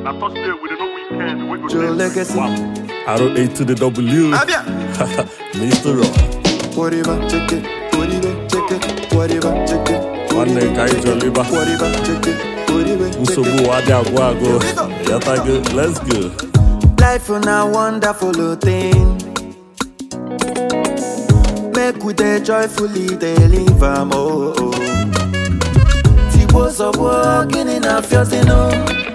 Now Thursday with no weekend. We go Joe there. Legacy. Arrow A to the W. Mr. Raw. Whatever, check it. Whatever, check it. Whatever, check it. One day, guy, Joliba. Whatever, check it. Whatever, check Musobu, it. Wadi, Agwago. Yata good. Let's go. Life is a wonderful thing. Make we dey joyfully dey live am oh. Tibo's of walking in a field, you know.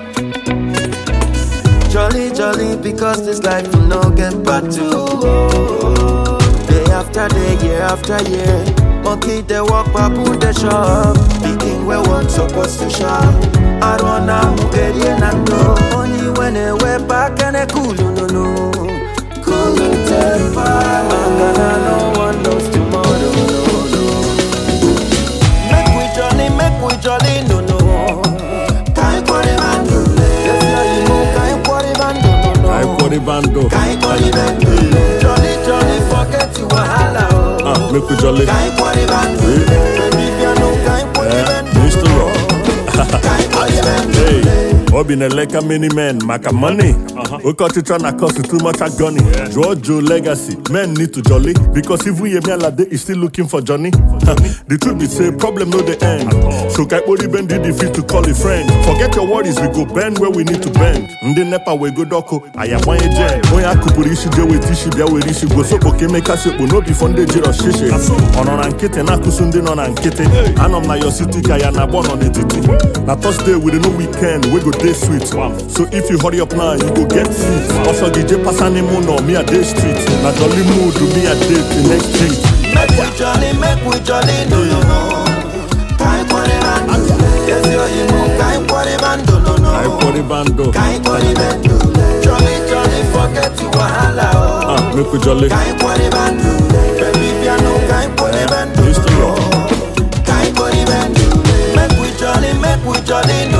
Jolly, jolly, because this life will no get back to. Day after day, year after year. Monkey they walk, papu they shop. Picking where one supposed to shop. I don't know who get no. Only when they way back and they cool, no. Cool temper. No one knows tomorrow, no. Make we jolly, no. Kai kwari bando. Yes, now you know kai kwari bando, no. I Kwari Bando. Kai kwari bando. Jolly, forget you wahala, oh. Make we jolly. Kai kwari bando. Baby, if you know kai kwari bando. Mr. Raw. Kai kwari bando. Hey, Obin Eleka many men, maka money. We cut it on a cost too much a gunny. Joe Legacy, men need to jolly. Because if we Lade is still looking for Johnny. The truth be say, problem no the end. So Kaikpori bend the defeat to call a friend. Forget your worries, we go bend where we need to bend. Ndi nepa we go doko, I am one jen. Oya kupuri shi je we tishi bia we rishi go so poke make us no be funde jiro shishe. On ankete na kusundi non ankete. Anom na your city kaya na born on the titi. Na Thursday with no weekend, we go day sweet. So if you hurry up now, you go get seat. Also DJ Pasani Mono, me a day street. Na jolly mood, me a day the next street. Make we jolly, no. Kai kwari bando. Yes, you know kai kwari bando, no. I Kwari Bando. Kai kwari bando. Jolly, forget you wahala, oh. Make we jolly. Kai kwari bando. Baby, if you know kai kwari bando, Mr. Raw. Kai kwari bando. Make we jolly, no.